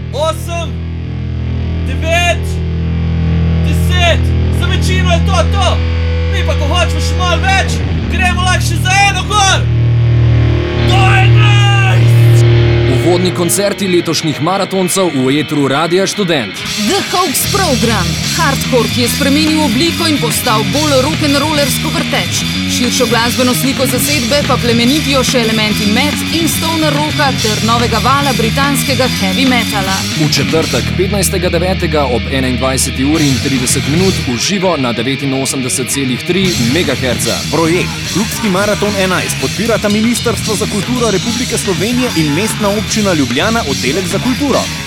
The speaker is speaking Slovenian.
8, 9, 10, za večino je to. Mi pa, ko hočemo še malo več, gremo lahko še za eno gor. To je nice! Uvodni koncerti letošnjih maratoncev v etru Radia Študent. The Hoax Program. Hardcore, ki je spremenil obliko in postal bolj rock'n'rollersko vrteč. Širšo glasbeno sliko zasedbe pa plemenitijo še elementi met in stoner rocka ter novega vala britanskega heavy metala. V četrtek 15.9. ob 21:30 v živo na 89,3 MHz. Projekt Klubski maraton 11 podpirata Ministrstvo za kulturo Republike Slovenije in Mestna občina Ljubljana, oddelek za kulturo.